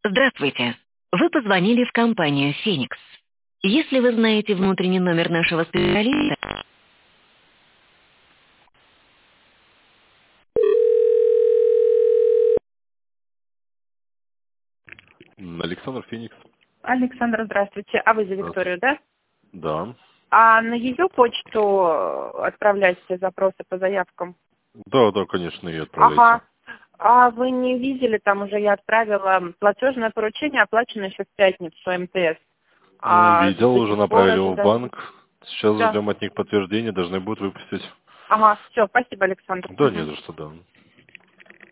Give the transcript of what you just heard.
Здравствуйте. Вы позвонили в компанию «Феникс». Если вы знаете внутренний номер нашего специалиста... Александр Феникс. Александра, здравствуйте. А вы за Здравствуйте. Викторию, да? Да. А на ее почту отправляете запросы по заявкам? Да, конечно, и отправляйте. Ага. А вы не видели, там уже я отправила платежное поручение, оплачено еще в пятницу МТС. А Видел, до уже сих пор направили это в даже... банк. Сейчас Да. ждем от них подтверждения, должны будут выпустить. Ага, все, спасибо, Александр. Да, не за что, да.